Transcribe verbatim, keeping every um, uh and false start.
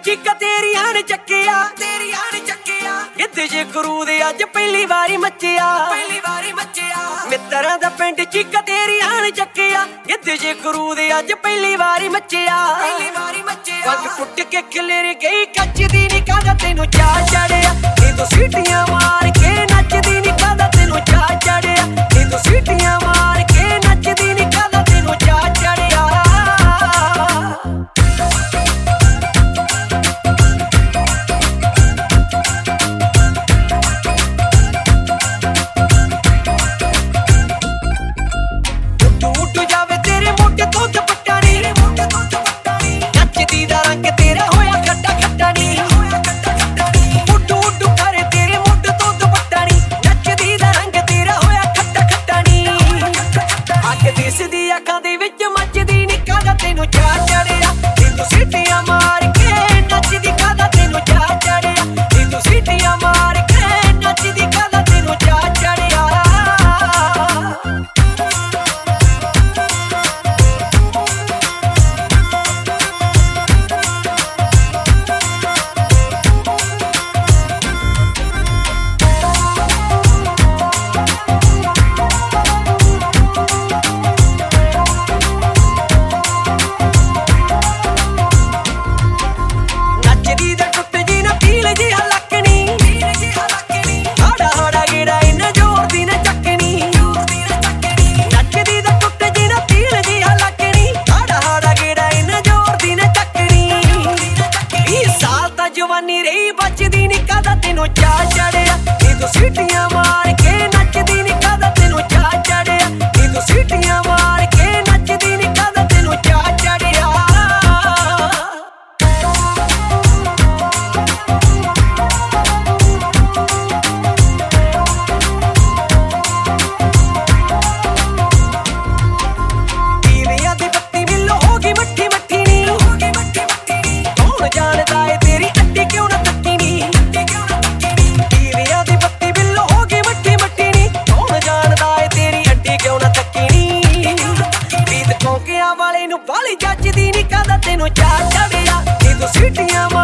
ਚੀਕਾਂ ਤੇਰੀਆਂ ਨੇ ਚੱਕਿਆ ਤੇਰੀਆਂ ਨੇ ਚੱਕਿਆ ਗਿੱਧੇ ਜੇ ਗੁਰੂ ਦੇ ਅੱਜ ਪਹਿਲੀ ਵਾਰੀ ਮੱਚਿਆ ਪਹਿਲੀ ਵਾਰੀ ਮੱਚਿਆ ਮਿੱਤਰਾਂ ਦਾ ਪਿੰਡ ਚੀਕਾਂ ਤੇਰੀਆਂ ਨੇ ਚੱਕਿਆ ਗਿੱਧੇ ਜੇ ਗੁਰੂ ਦੇ ਅੱਜ ਪਹਿਲੀ ਵਾਰੀ ਮੱਚਿਆ ਪਹਿਲੀ ਵਾਰੀ ਮੱਚਿਆ ਵੱਜ ਟੁੱਟ ਕੇ ਖਿਲਰ ਗਈ ਕੱਚ ਦੀ ਨੀ ਕਾਹਦਾ ਤੈਨੂੰ ਚਾਹ ਚੜਿਆ ਨੀ ਤੂੰ ਸੀਟੀਆਂ ਮਾਰ ਕੇ ਨੱਚਦੀ ਨੀ ਕਾਹਦਾ ਤੈਨੂੰ ਚਾਹ ਚੜਿਆ ਨੀ ਤੂੰ ਸੀਟੀਆਂ ਮਾਰ ਕੇ ਨੱਚਦੀ ਨੀ ਕਾਹਦਾ ਤੈਨੂੰ ਚਾਹ ਚੜਿਆ ਅੱਖਾਂ ਦੇ ਵਿੱਚ ਮੱਚਦੀ ਨੀ ਕਾਹਦਾ ਤੈਨੂੰ ਚਾਹ ਚੜਿਆ ਨੀ ਤੂੰ ਸੀਟੀਆਂ ਮਾਰ ਕੇ ਨੱਚਦੀ ਕਾਹਦਾ ਤੈਨੂੰ ਚਾਹ ਚੜਿਆ ਨੀ ਤੂੰ ਸੀਟੀਆਂ ਮਾਰ ਕੇ ਨੱਚਦੀ ਕਾਹਦਾ ਤੈਨੂੰ ਚਾਹ ਚੜਿਆ ਜਵਾਨੀ ਰਹੀ ਬਚਦੀ ਨੀ ਕਾਹਦਾ ਤੈਨੂੰ ਚਾਹ ਚੜਿਆ ਨੀ ਤੂੰ ਸੀਟੀਆਂ ਮਾਰ ਕੇ ਨੱਚਦੀ ਨੀ ਕਾਹਦਾ ਤੈਨੂੰ ਚਾਹ ਚੜਿਆ ਨੀ ਤੂੰ ਸੀਟੀਆਂ ਮਾਰ ਕੇ ਨੱਚਦੀ ਨੀ ਕਾਹਦਾ ਤੈਨੂੰ ਚਾਹ ਚੜਿਆ ਦੀਵਿਆਂ ਦੀ ਬੱਤੀ ਮਿਲੋ ਹੋ ਗਈ ਮੱਠੀ ਮੱਠੀ ਨੀ ਹੋ ਗਈ ਮੱਠੀ ਮੱਠੀ ਨੀ ਕੌਣ ਜਾਣਦਾ ਏ ਤੇਰੀ ਅੱਡੀ ਕਿਉਂ ਨਾ ਤੱਕੀ ਨੀ ਦੀਵਿਆਂ ਦੀ ਬੱਤੀ ਬਿੱਲੋ ਹੋ ਗਈ ਮੱਠੀ ਮੱਠੀ ਨੀ ਕੌਣ ਜਾਣਦਾ ਏ ਤੇਰੀ ਅੱਡੀ ਕਿਉਂ ਨਾ ਤੱਕੀ ਨੀ ਪ੍ਰੀਤ ਕੌਂਕਿਆਂ ਵਾਲੇ ਨੂੰ ਬਾਲੀ ਜੱਜਦੀ ਨੀ ਕਾਹਦਾ ਤੈਨੂੰ ਚਾਹ ਚੜਿਆ ਨੀ ਤੂੰ ਸੀਟੀਆਂ